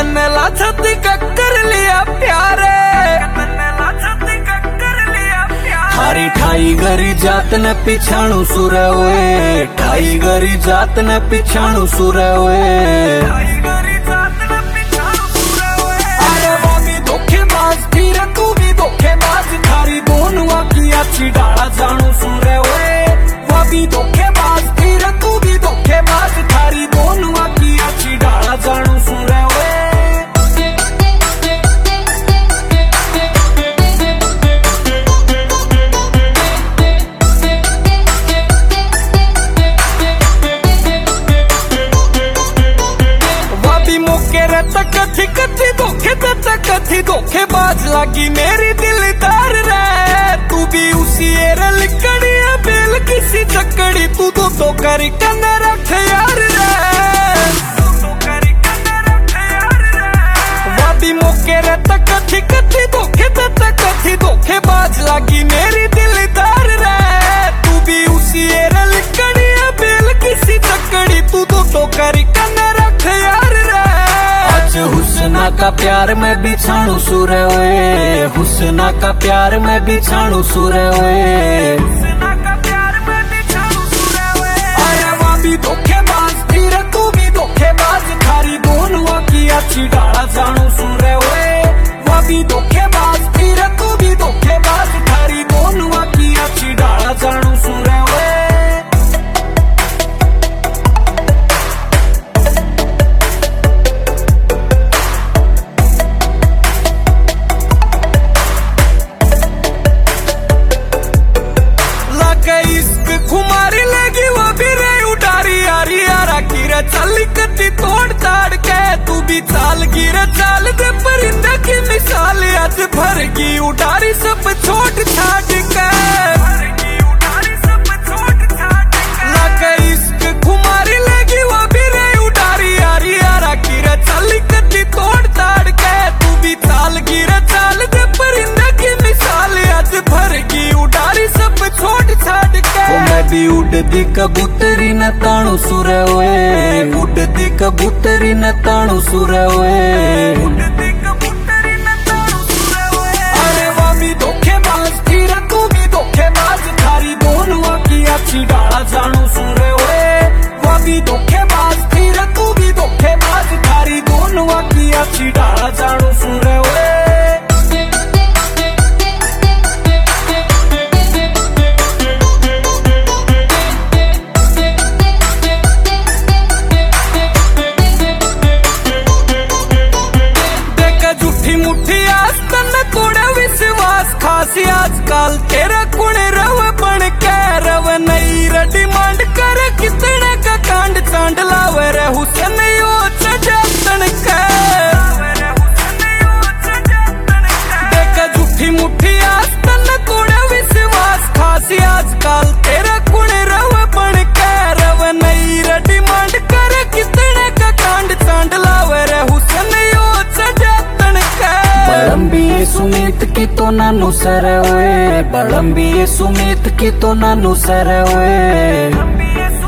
तन्ने ला छती का कर लिया प्यारे, थारी ठाई गरी जात ने पिछाणु सुरे हुए, ठाई गरी जात ने पिछाणु सुरे हुए। अरे वो भी धोखेबाज फिर तू भी धोखेबाज, थारी दोनों की अच्छी डाला जानू सुरे हुए। वो भी धोखेबाज फिर तू भी धोखेबाज, थारी दोनों की अच्छी डाला जानू सुरे हुए। कथी कथी धोखे तथा कथी धोखेबाज लगी मेरी दिलदार रे, तू भी उसी लिकड़ी है बेल किसी चकड़ी, तू तो करी कन्ने रख यार रे, वादी मौके रहता कथी कथी धोखे तथा कथी धोखेबाज लगी मेरी दिलदार रे, तू भी उसी लिकड़ी है बेल किसी चकड़ी, तू तो करी कन्ने रख यार रे। हुस्ना का प्यार में बिछाणु सुरे हुए, हुस्ना का प्यार में बिछाणु सुरे हुए। अरे वहाँ भी धोखेबाज फिर तू भी धोखेबाज, थारी दोनों की अच्छी डाला जानू सुरे हुए। वहाँ भी धोखेबाज फिर तू भी धोखेबाज, थारी दोनों की अच्छी डाला जानू सुरे हुए। खुमारी लगी वो भी रे उडारी यारी यारा गिरा चल कती तोड़ ताड़ के, तू भी चाल गिरा चाल दे परिंदे की मिसाल, आज भरगी उडारी सब छोड़ छाड़ के। लगे इश्क खुमारी लगी वो भी रे उडारी यारी यारा गिरा चल कती तोड़ ताड़ के, तू भी चाल गिरा चाल दे परिंदे की मिसाल, आज भरगी उडारी सब छोड़ छाड़ के। मैं भी उड़ती कबूतरी न ताणु सुरे हुए, उड़ती कबूतरी न ताणु सुरे हुए। अरे वहाँ भी धोखेबाज फिर तू भी धोखेबाज, थारी दोनों की अच्छी डाला जानू सुरे हुए। वहाँ भी धोखेबाज फिर तू भी धोखेबाज, थारी दोनों की अच्छी डाला जानू सुरे हुए। मुठी आज तन्ने तोड़े विश्वास खासी, आजकल तेरा कुड़े रव बन के रव नई डिमांड करे, कितने का कांड चांड लावे रे हुसन यो चजतन के। देखा झूठी मुठी आज तन्ने तोड़े विश्वास खासी, आजकल तेरा कुड़े रव बन के रव नई डिमांड करे, कितने का कांड चांड लावे रे हुसन यो चजतन के। बड़म्बी सुमित की तो नानू सरे हुए, बड़म्बी सुमित की तो नानू सरे हुए।